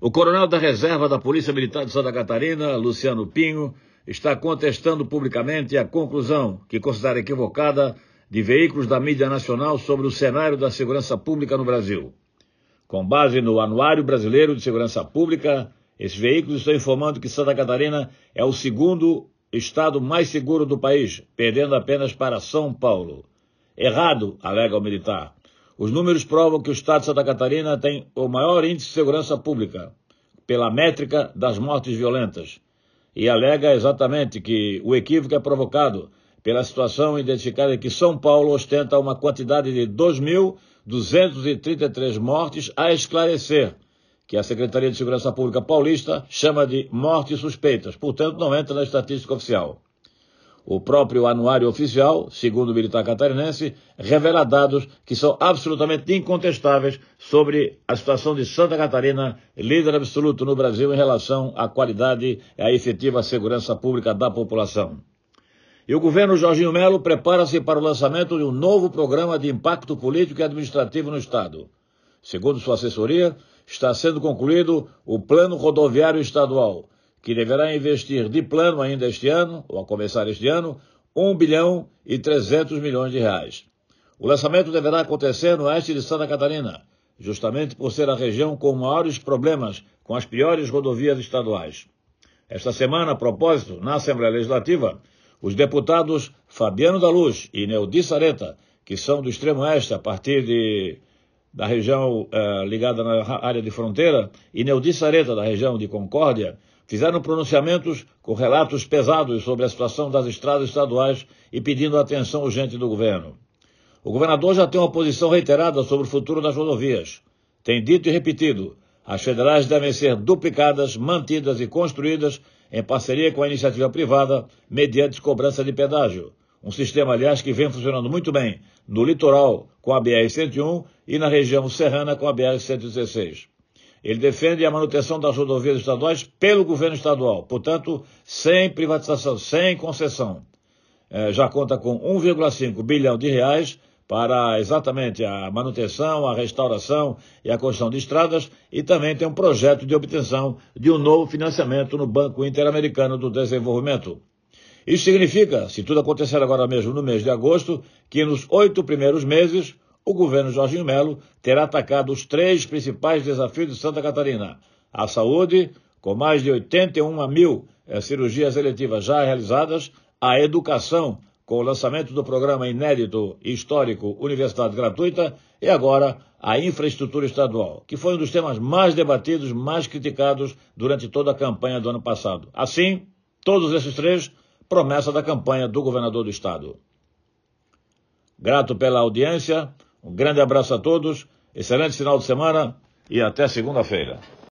O coronel da reserva da Polícia Militar de Santa Catarina, Luciano Pinho, está contestando publicamente a conclusão, que considera equivocada, de veículos da mídia nacional sobre o cenário da segurança pública no Brasil. Com base no Anuário Brasileiro de Segurança Pública, esses veículos estão informando que Santa Catarina é o segundo estado mais seguro do país, perdendo apenas para São Paulo. Errado, alega o militar. Os números provam que o estado de Santa Catarina tem o maior índice de segurança pública, pela métrica das mortes violentas, e alega exatamente que o equívoco é provocado pela situação identificada que São Paulo ostenta uma quantidade de 2.233 mortes a esclarecer, que a Secretaria de Segurança Pública paulista chama de mortes suspeitas, portanto não entra na estatística oficial. O próprio anuário oficial, segundo o militar catarinense, revela dados que são absolutamente incontestáveis sobre a situação de Santa Catarina, líder absoluto no Brasil em relação à qualidade e à efetiva segurança pública da população. E o governo Jorginho Melo prepara-se para o lançamento de um novo programa de impacto político e administrativo no Estado. Segundo sua assessoria, está sendo concluído o Plano Rodoviário Estadual, que deverá investir de plano ainda este ano, ou a começar este ano, 1 bilhão e 300 milhões de reais. O lançamento deverá acontecer no oeste de Santa Catarina, justamente por ser a região com maiores problemas com as piores rodovias estaduais. Esta semana, a propósito, na Assembleia Legislativa, os deputados Fabiano da Luz e Neudi Sareta, que são do extremo oeste, a partir da região ligada na área de fronteira, e Neudi Sareta, da região de Concórdia, fizeram pronunciamentos com relatos pesados sobre a situação das estradas estaduais e pedindo atenção urgente do governo. O governador já tem uma posição reiterada sobre o futuro das rodovias. Tem dito e repetido, as federais devem ser duplicadas, mantidas e construídas em parceria com a iniciativa privada, mediante cobrança de pedágio. Um sistema, aliás, que vem funcionando muito bem no litoral com a BR-101 e na região serrana com a BR-116. Ele defende a manutenção das rodovias estaduais pelo governo estadual, portanto, sem privatização, sem concessão. Já conta com 1,5 bilhão de reais para exatamente a manutenção, a restauração e a construção de estradas, e também tem um projeto de obtenção de um novo financiamento no Banco Interamericano do Desenvolvimento. Isso significa, se tudo acontecer agora mesmo no mês de agosto, que nos 8 primeiros meses, o governo Jorginho Melo terá atacado os 3 principais desafios de Santa Catarina. A saúde, com mais de 81 mil cirurgias eletivas já realizadas, a educação, com o lançamento do programa inédito e histórico Universidade Gratuita, e agora a infraestrutura estadual, que foi um dos temas mais debatidos, mais criticados durante toda a campanha do ano passado. Assim, todos esses 3, promessa da campanha do governador do estado. Grato pela audiência, um grande abraço a todos, excelente final de semana e até segunda-feira.